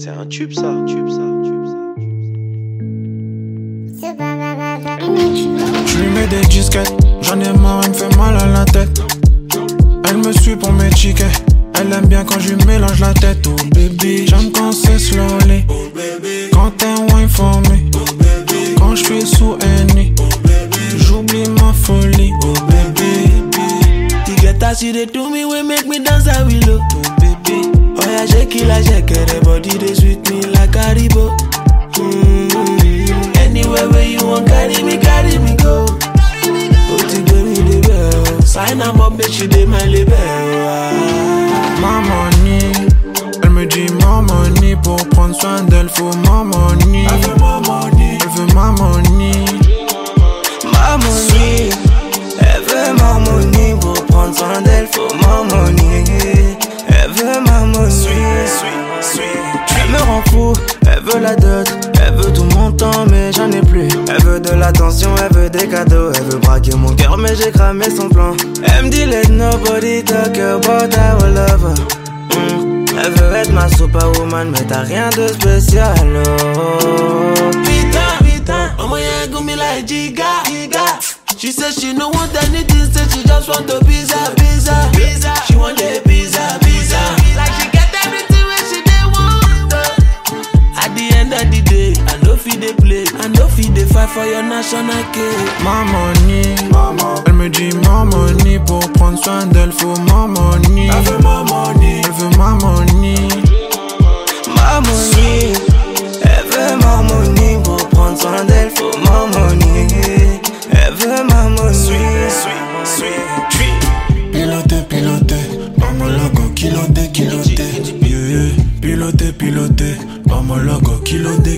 C'est un tube ça. Je lui mets des disquettes, j'en ai marre, elle me fait mal à la tête. Elle me suit pour mes tickets, elle aime bien quand je lui mélange la tête. Oh baby, j'aime quand c'est slowly, quand t'es wine for me, quand je suis sous Henny, j'oublie ma folie. Oh baby, you get as you dey do me, we make me dance a willow. Oh baby, oh yeah, shake it, the body dey sweet me like Haribo. Anywhere where you want, carry me go. Put it baby the bell, sign up, bitch, she dey my label. ma money, elle me dit ma money, pour prendre soin d'elle faut ma money. Elle veut ma money, elle veut ma money. Ma money, elle veut ma money, pour prendre soin d'elle faut ma money. Elle veut ma money, elle me rend fou, elle veut la dot, elle veut tout mon temps mais j'en ai plus. Elle veut de l'attention, elle veut des cadeaux, elle veut braquer mon cœur mais j'ai cramé son plan. Elle me dit let nobody talk about our lover. Elle veut être ma superwoman mais t'as rien de spécial. Oh. Putain, oh my god, go me like Giga. She said she no want anything, said she just want a pizza. She want a pizza. Like she get everything when she dey want. At the end of the day, I know fi dey play, I know fi dey fight for your national cake. Ma money, elle me dit ma money, pour prendre soin d'elle faut ma money. Elle veut ma money, elle veut ma money. Ma money, elle veut ma money, pour prendre soin d'elle faut ma money. Elle veut ma money. Piloté, par mon logo, kiloté. Yeah. Piloté, par mon logo, kiloté.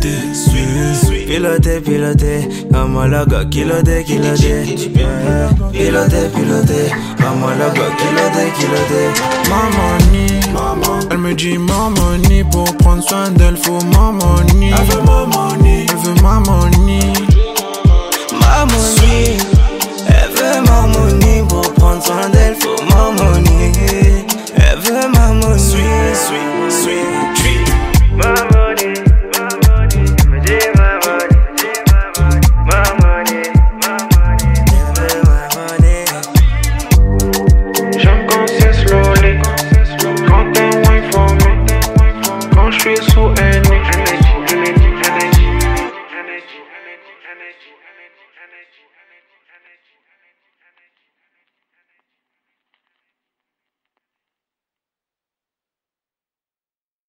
Piloté, comme mon logo, kiloté. Yeah. Piloté, comme mon logo, kiloté. Ma money, elle me dit ma money, pour prendre soin d'elle faut ma money. Elle veut ma money, elle veut ma money. Ma money,